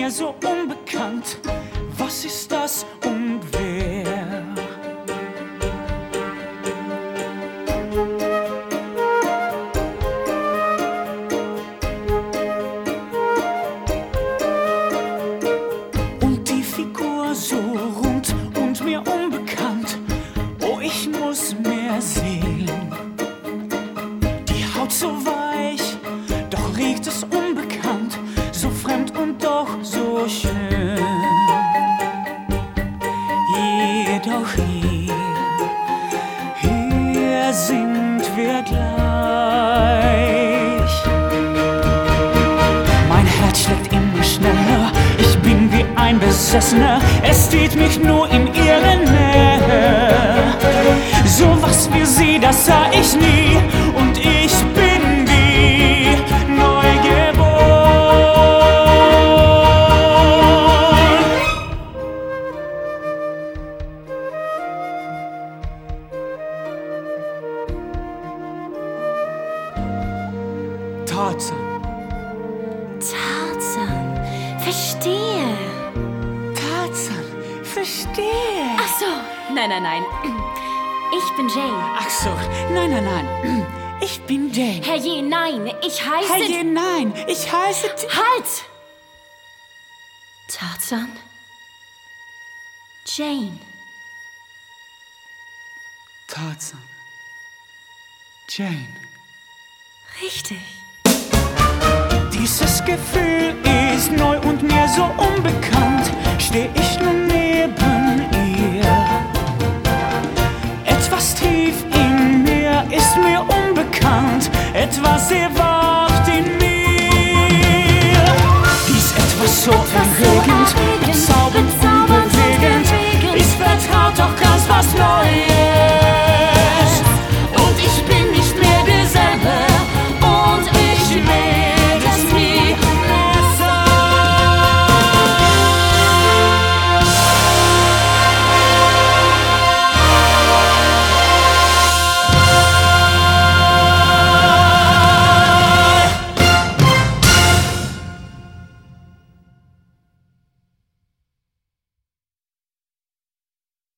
mir so unbekannt. Was ist das und wer? Und die Figur so rund und mir unbekannt. Oh, ich muss mehr sehen. Die Haut so weich, doch riecht es unbekannt. So fremd und doch so schön. Jedoch hier sind wir gleich. Mein Herz schlägt immer schneller, ich bin wie ein Besessener. Es zieht mich nur in ihre Nähe. So was wie sie, das sah ich nie. Und ich bin wie neugeboren. Tarzan. Tarzan, verstehe. Tarzan, verstehe. Ach so, nein. Ich bin Jane. Ach so, nein. Ich bin Jane. Herrje, nein, ich heiße... Herrje, nein, ich heiße... Halt! Tarzan? Jane. Tarzan. Jane. Richtig. Dieses Gefühl ist neu und mir so unbekannt. Steh ich nun neben ihr. Etwas tief in mir ist mir unbekannt. Etwas sehr weit